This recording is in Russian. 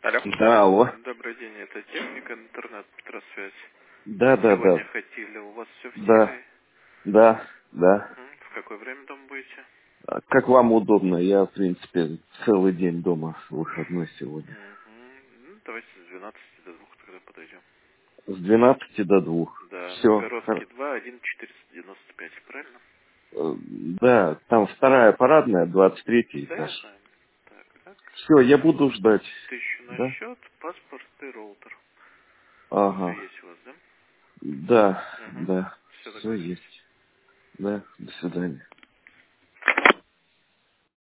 Алло. Да, алло. Добрый день, это техника, интернет, Петросвязь. Да, да, Сегодня да. хотели, у вас все в Да, силе? да, да. В какое время дома будете? Как вам удобно? Я, в принципе, целый день дома, выходной сегодня. Ну, давайте с 12 до 2 тогда подойдем. С 12 до 2. Да, Все. Новгородский 2, 1 495, правильно? Да, там вторая парадная, 23 Да, я этаж. знаю. Так. Все, я буду ждать. 1000 на Да? счет, паспорт и роутер. Все Ага. есть у вас, да? Да, Угу. да. Все, Все договорились. есть. Да, до свидания.